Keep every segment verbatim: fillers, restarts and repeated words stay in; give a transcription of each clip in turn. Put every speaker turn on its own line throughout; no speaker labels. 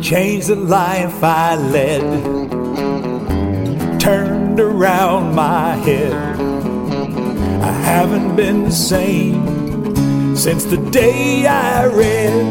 changed the life I led, turned around my head. I haven't been the same since the day I read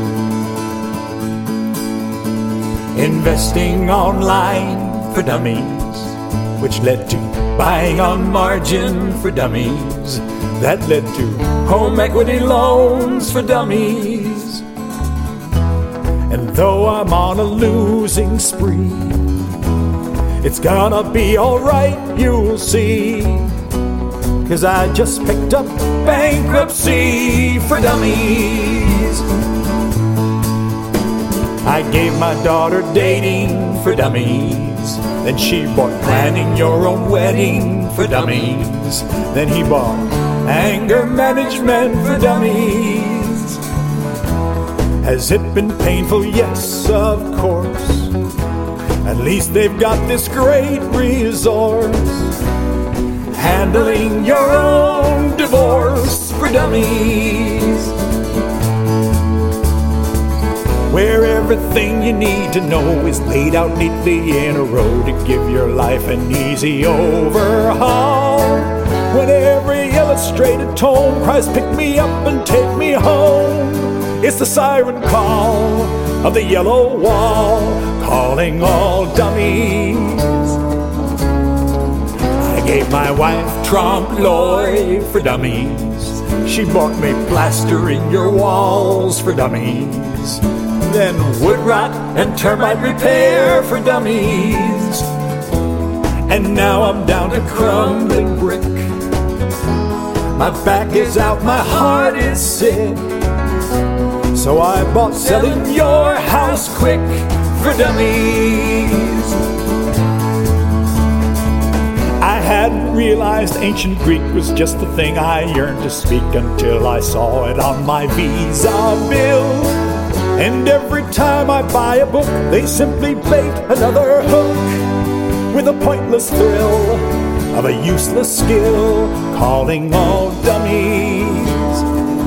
Investing Online for Dummies, which led to Buying on Margin for Dummies, that led to Home Equity Loans for Dummies. And though I'm on a losing spree, it's gonna be alright, you'll see, 'cause I just picked up Bankruptcy for Dummies. I gave my daughter Dating for Dummies, then she bought Planning Your Own Wedding for Dummies, then he bought Anger Management for Dummies. Has it been painful? Yes, of course. At least they've got this great resource, Handling Your Own Divorce for Dummies, where everything you need to know is laid out neatly in a row to give your life an easy overhaul. When every illustrated tome cries, pick me up and take me home, it's the siren call of the yellow wall, calling all dummies. I gave my wife Trompe l'oeil for Dummies. She bought me Plastering Your Walls for Dummies, then Wood Rot and Termite Repair for Dummies. And now I'm down to crumbling brick. My back is out, my heart is sick, so I bought Selling Your House Quick for Dummies. I hadn't realized ancient Greek was just the thing I yearned to speak until I saw it on my Visa bill. And every time I buy a book, they simply bait another hook with a pointless thrill of a useless skill, calling all dummies.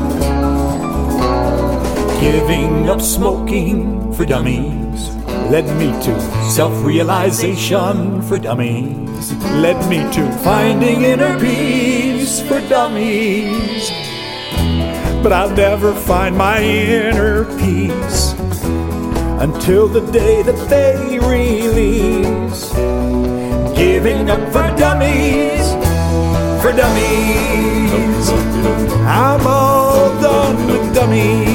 Giving up smoking for Dummies led me to self-realization for Dummies, led me to finding inner peace for Dummies. But I'll never find my inner peace until the day that they release Giving Up for Dummies, for Dummies. I'm all done with dummies.